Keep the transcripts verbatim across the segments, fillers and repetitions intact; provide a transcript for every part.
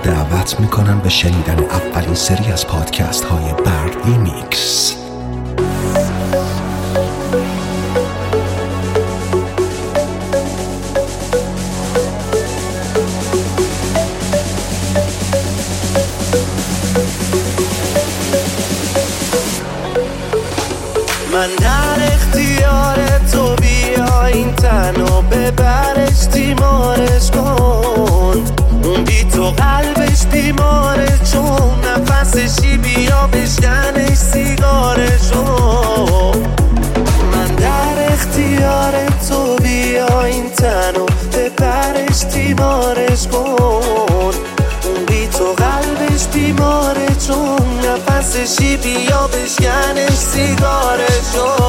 دعوت میکنم به شنیدن اولین سری از پادکست های برد میکس. من در اختیار تو، بیا این تنو ببرش تیمارش کن. اون بی تو قلبش بیماره، چون نفسشی بیا بشکنش سیگارشو. من در اختیار تو، بیا این تنو ببرش تیمارش کن. اون بی تو قلبش بیماره، چون نفسشی بیا بشکنش سیگارشو.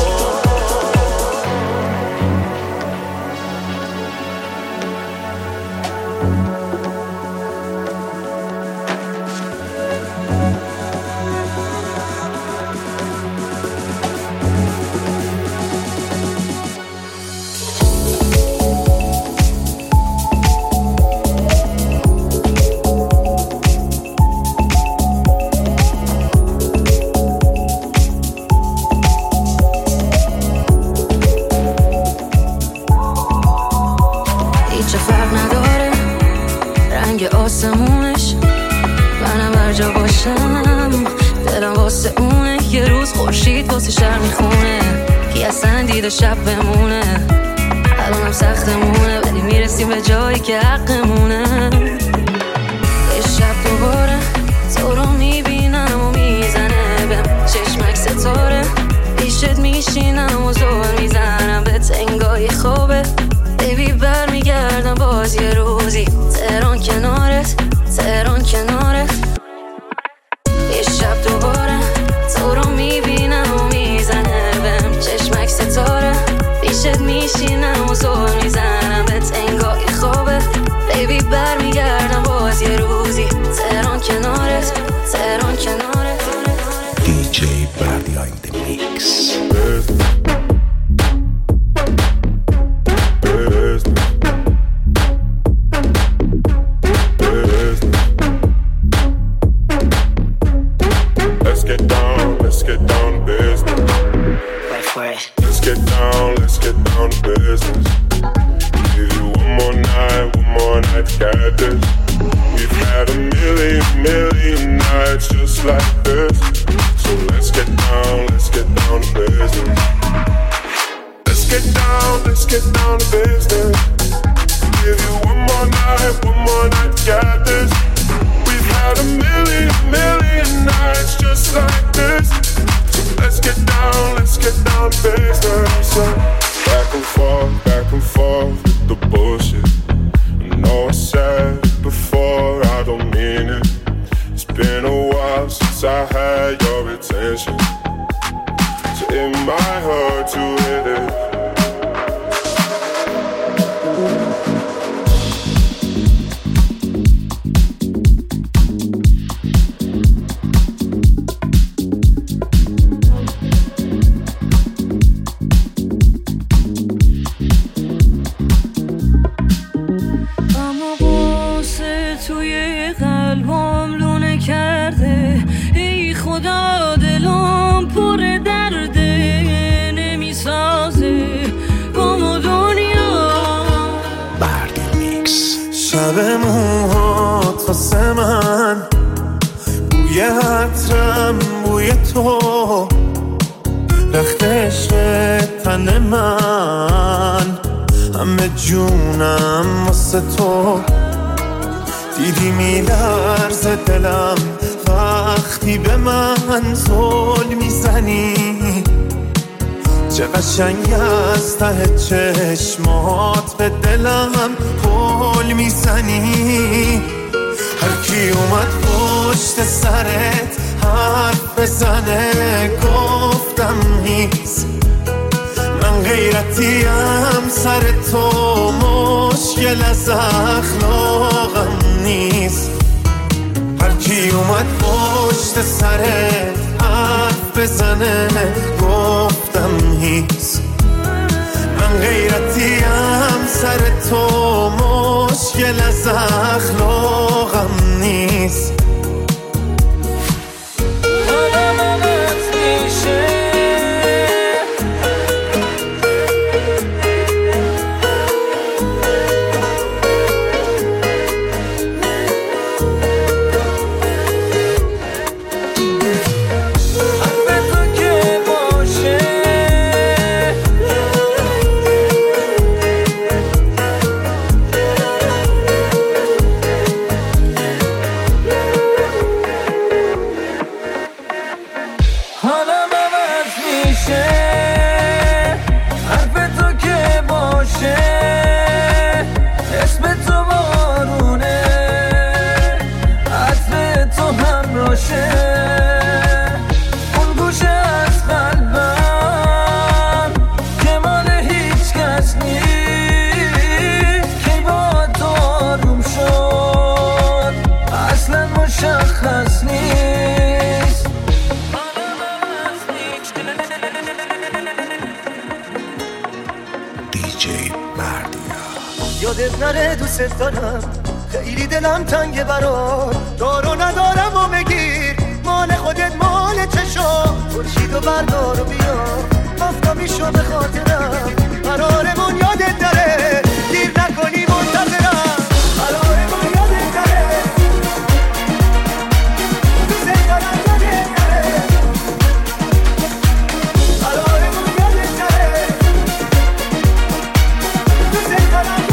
آسمونش منم هر جا باشم، دلم واسه اونه. یه روز خورشید واسه شهر میخونه، کی اصلا دیده شب بمونه. الانم سختمونه ولی میرسیم به جایی که حقمونه. یه شب دوباره تو رو میبینم و میزنه بهم چشمک ستاره. پیشت میشینم و زور میزنم به تنگای خوبه. بیبی برمیگردم باز یه روزی، تهران کنارت، تهران کنارت. یه شب دوباره تو رو میبینم و میزنه بهم چشمک ستاره. پیشت میشینم و زور میزنم به تنگای خوبه. بیبی برمیگردم باز یه روزی، تهران کنارت، تهران کنارت. دی جی بردیا این دی میکس. قشنگ از ته چشمات به دلم پل میزنی. هر کی اومد پشت سرت حرف بزنه گفتم نیست. من غیرتیم سر تو، مشکل از اخلاقم نیست. هر کی اومد پشت سرت حرف بزنه گفتم هیچ. من غیرتیم سر تو، مشکل از اخلاقم نیست. یادت نره دوست دارم، خیلی دلم تنگه برات، دارو ندارم و بگیر مال خودت مال چشم، خورشید و بردار و بیا آفتابیشو به خاطرم، قرارمون یادت نره دیر نکنی منتظرم، قرارمون یادت نره دوست دارم یادت نره، قرارمون یادت نره دوست دارم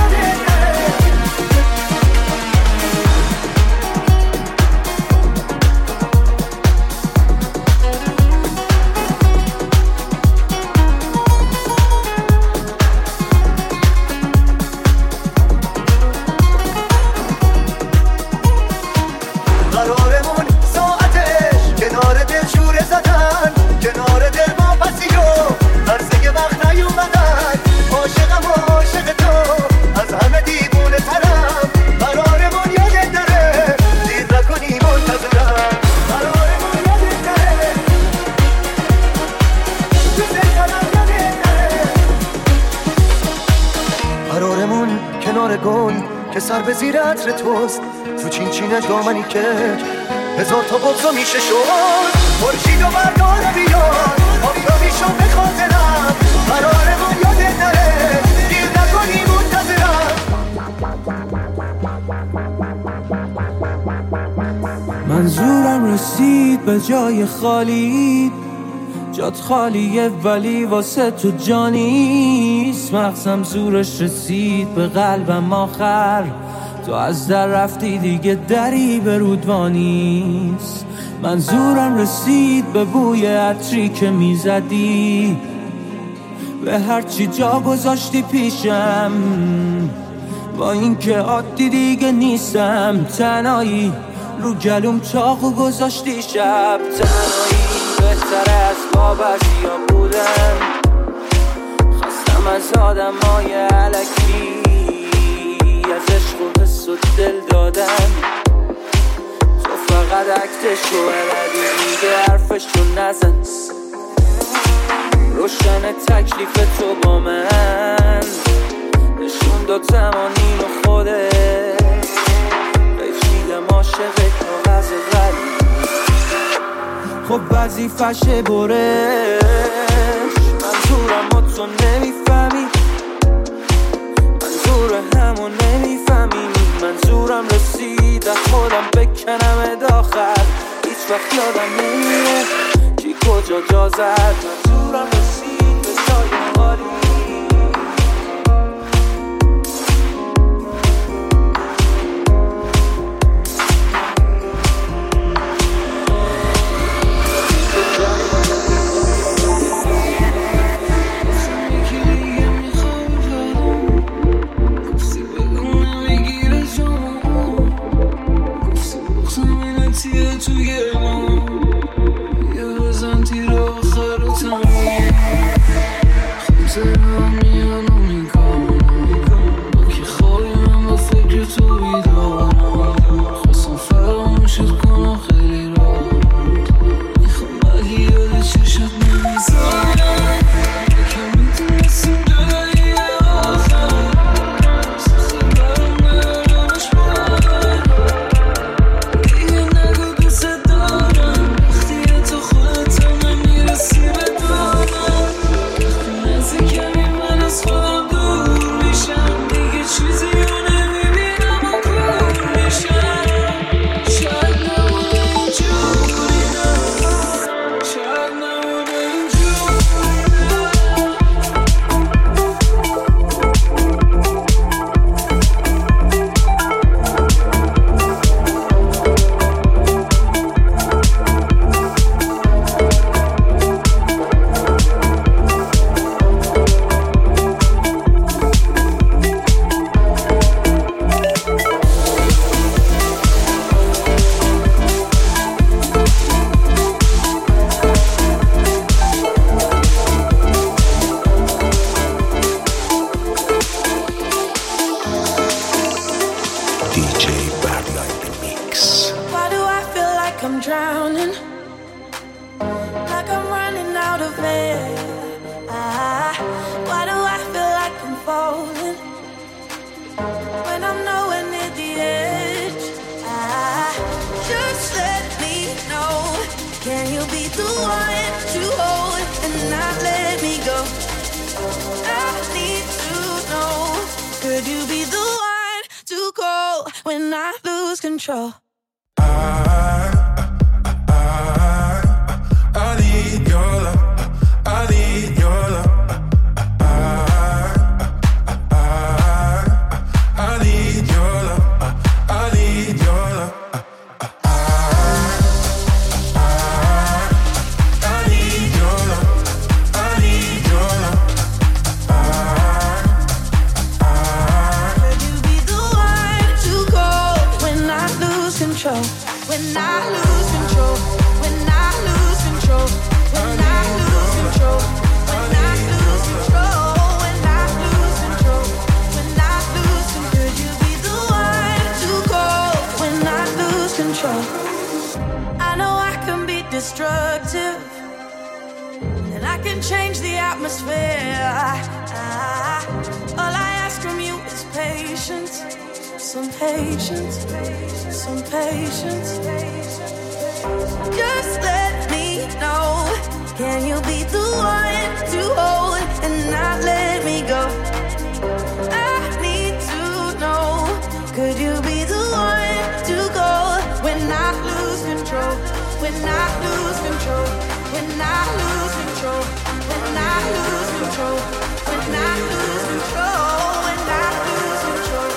که سر به زیر عطر توست تو چین چین دامنی که هزار تا بغضا میشه شد، خورشید و بردار بیاد آفتابیشو به خاطرم، قرارمون یادت نره دیر نکنی منتظرم. منظورم رسید به جای خالی، جات خالیه ولی واسه تو جانیست، مغزم زورش رسید به قلبم آخر، تو از در رفتی دیگه دری به رودوانیست. منظورم رسید به بوی عطری که میزدی، به هرچی جا گذاشتی پیشم، با این که عادی دیگه نیستم، تنهایی رو گلوم چاقو گذاشتی شب، تنهایی بهتر از بابزیا بودن، خواستم از آدم های علکی از عشق و حس و دل دادن، تو فقط عکسشو بردی دیگه حرفشو نزن، روشن تکلیف تو با من نشون داد زمانین و خودت، بشیدم عاشق کاغذ غریب، خب وظیفشه برش، منظورم و تو نمیفهمی، منظور همو نمیفهمی، منظورم رسید از خودم بکنم داخل، هیچ وقت یادم نمیره کی کجا جا زد، منظورم رسید به جای خالی. To Can you be the one to hold and not let me go? I need to know. Could you be the one to call when I lose control? I, I, I, I need your love. I need your love. I, I, I, I need your love. I need your love. When I lose control, when I lose control, when I lose control, when I lose control, when I lose control, when I lose control, could you be the one to call when I lose control? I know I can be destructive, and I can change the atmosphere. I, I, all I ask from you is patience. Some patience, some patience. Just let me know. Can you be the one to hold and not let me go? I need to know. Could you be the one to go when I lose control? When I lose control? When I lose control? When I lose control? When I lose control? When I lose control?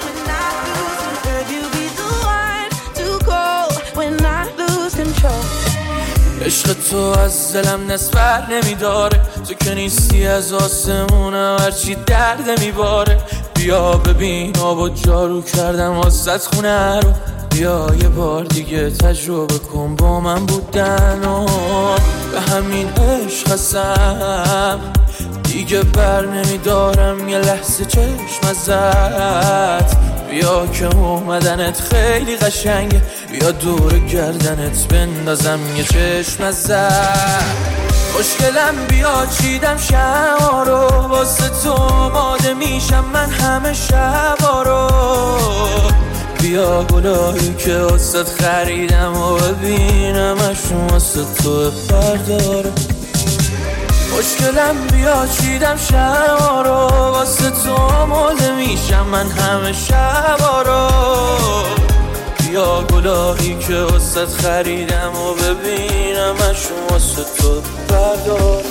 عشق تو از دلم نسبر نمیداره، تو که نیستی از آسمونم هرچی درد میباره. بیا ببین آب و جارو کردم واسط خونه رو، بیا یه بار دیگه تجربه کن با من بودن و به همین عشق هستم دیگه بر نمیدارم یه لحظه چشم ازت. بیا که اومدنت خیلی قشنگه، بیا دور گردنت بندازم یه چشم ازت. خوشگلم بیا چیدم شما رو، واسه تو آماده میشم من همه شبا رو. بیا گلایی که واسه خریدم و ببینم اشون واسه تو برداره. خوشگلم بیا چیدم شما رو، واسه تو آماده میشم من همه شبا رو. بیا گلایی که واسه خریدم و ببینم اشون واسه تو بردار.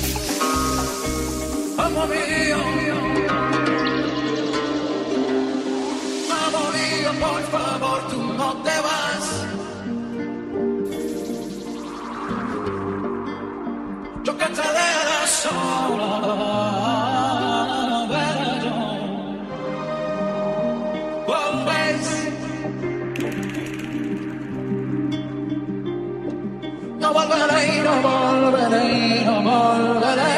Por favor, tú no te vas. Yo que te dejaré sola, pero volves. No volveré, no volveré, no volveré.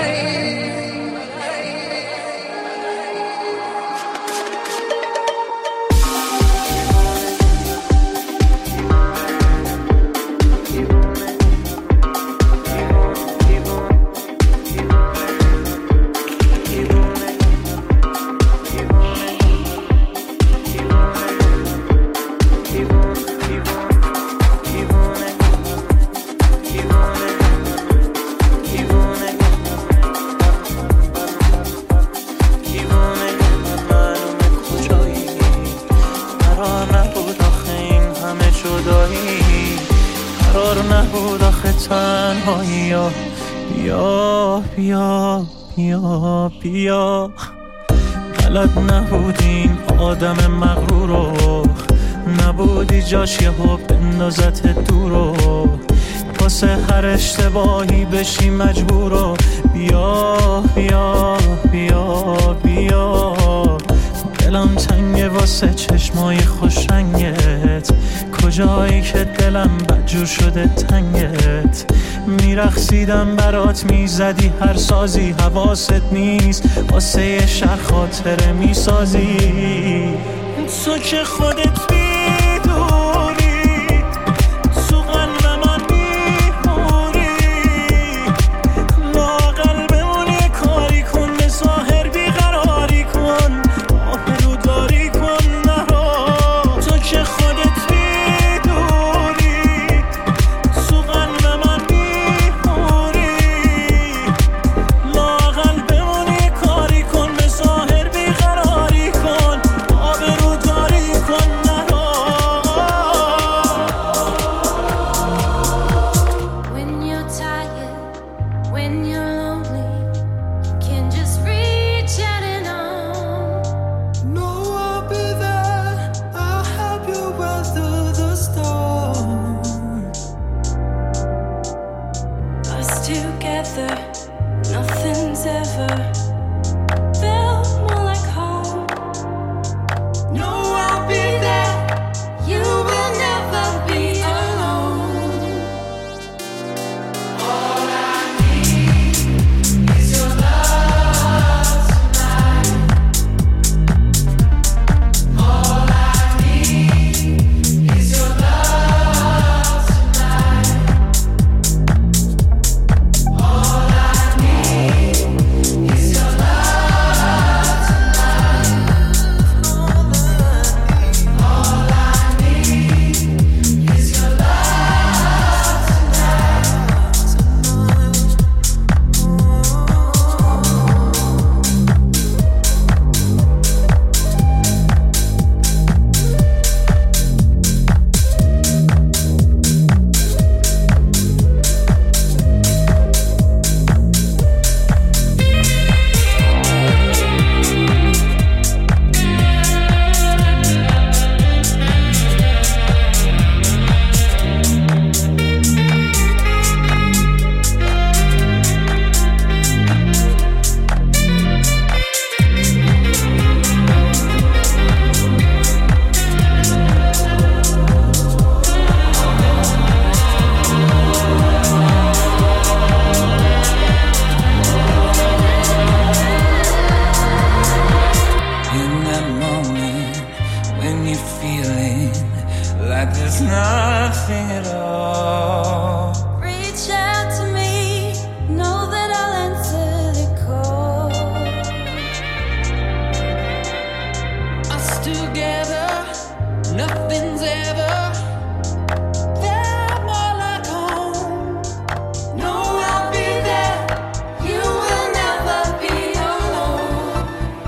بیا بیا بیا بیا بلد نبودین آدم مغرورو، نبودی جاش یه ها بندازت دورو، واسه هر اشتباهی بشی مجبورو. بیا بیا بیا بیا دلم تنگه واسه چشمای خوشنگت، کجایی که دلم بدجور شده تنگت. میرقصیدم برات میزدی هر سازی، حواست نیست واسه یه شهر خاطره میسازی. تو که خودت میدونی تو قلب من میمونی، لااقل بمون یه کاری کن، به ظاهر بیقراری کن، آبرو داری کن نرو. تو که خودت میدونی تو قلب together, nothing's ever felt more like home. No, I'll be there. You will never be alone. All I need is your love tonight. All I need is your love tonight. All I need is your love tonight. All I need is your love in that moment when you're feeling like there's nothing at all. Reach out to me, know that I'll answer the call. Us together, nothing's ever felt more like home. No, I'll be there. You will never be alone.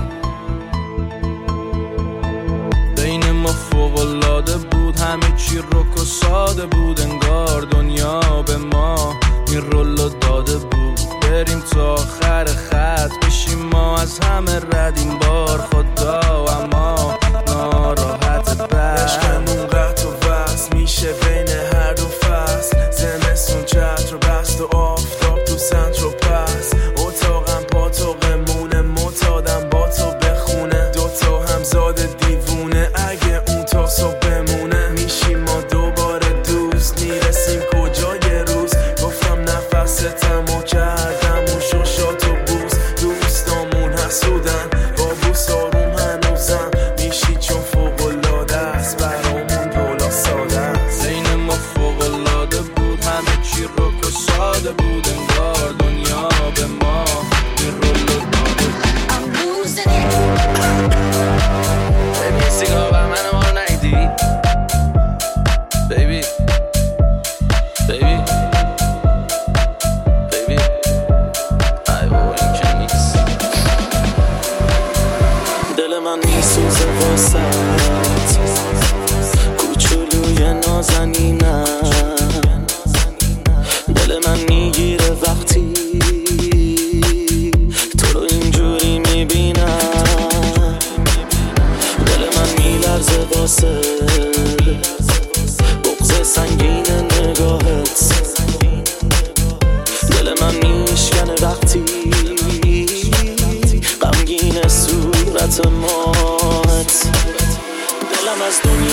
بین ما فوق‌العاده بود، همه چی رک و ساده بود، انگار دنیا به ما این رولو داده بود. بریم تا آخر خط، بشیم ما از همه رد این بار خدا، اما ناراحت بر عشقمون قطع و وصل میشه بین هر دو فصل. زمستون چتر و بست و آفتاب تو سنتر و پس. اتاقم پاتوقمونه، معتادم با تو بخونه. دوتا همزاد دیوونه، اگه اون تا صبح بمونه. میشیم ما دوباره دوست، میرسیم کجا یه روز. گفتم نفستم و کردم اون شوشات و بوس. دوستامون حسودن با بوس آروم هنوزم. میشی چون فوق‌العاده است، برامون دولا ساده است. بین ما فوق‌العاده بود، همه چی رک و ساده بود، انگار دنیا به ما این رولو داده بود. I'm losing it. Baby, سیگار بر من ما نیدی Baby Baby Baby ای بابا این که نیست. دل من میسوزه واسط، کوچولوی نازنینم. دل من میگیره وقتی تو رو اینجوری میبینم. دل من میلرزه واسه بغض سنگین نگاهت. دل من میشکنه وقتی غمگین صورت مات. دلم از دنیا